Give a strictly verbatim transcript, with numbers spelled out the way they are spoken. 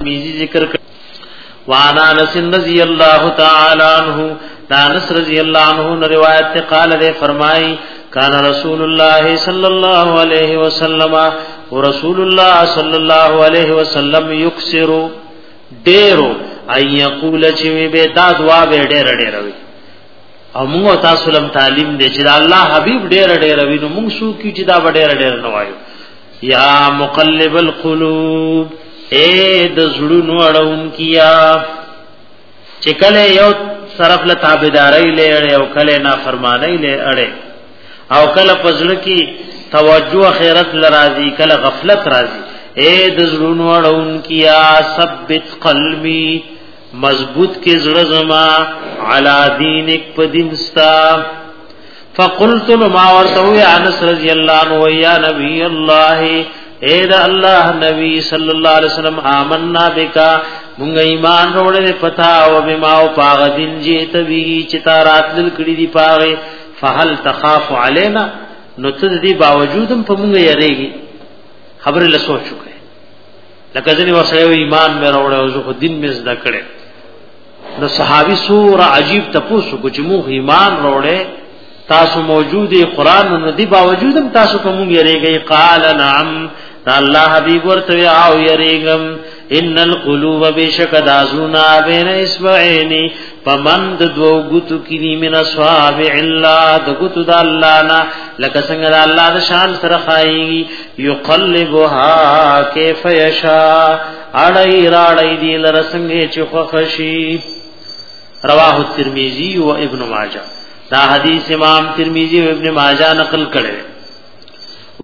میزی ذکر کر وانا انس رضی اللہ تعالی عنہ انس رضی اللہ عنہ روایت تے قال دے فرمائی کان رسول اللہ صلی اللہ علیہ وسلم ورسول اللہ صلی اللہ علیہ وسلم یکسر ډیرو ای یقول چې به دا دعا به ډیر ډیر وي او موږ تاسو لم تعلیم دې چې الله حبیب ډیر ډیر وي نو موږ شو کی چې دا ډیر ډیر نه وایو یا مقلب القلوب اے د زړونو اړون کیا چې کله یو طرف له تابعداري لې او کله نافرمانی لې اړه او کله پزړه کی توجه خیرت لرازی کله غفلت رازی اے د زړونو اړون کیا ثبت قلبی مضبوط کې زړه زما علی دینک په دینستا فقلت ما ورته یا انس رضی الله عنه یا نبی الله اے دا اللہ نبی صلی اللہ علیہ وسلم آمنا بکا مونږ ایمان وروړې پتا او بما او پاغ دین جیت وی چتا رات دل کړي دی پاغه فهل تخاف علینا نو تد دی باوجودم په مونږ یریږي خبر له سوچو کړي لکه ځنی وسره ایمان مې وروړې او زه دین مې زده کړې نو صحابي سور عجیب تپوسو کو چې مونږ ایمان وروړې تاسو موجوده قران نو دی باوجودم تاسو کوم یریږي قال نعم الله حبیب ورته او یریګم ان القلوب بشک دازونا بین اسبعین فمن دو غتو کی من اصحابع الله د غتو د الله نا لک څنګه د الله د شان سره خایي یقلبها کیف یشاء اړای راړای دی لرسنګه چخخشی رواه الترمذی و ابن ماجه دا حدیث امام ترمذی و ابن ماجه نقل کړي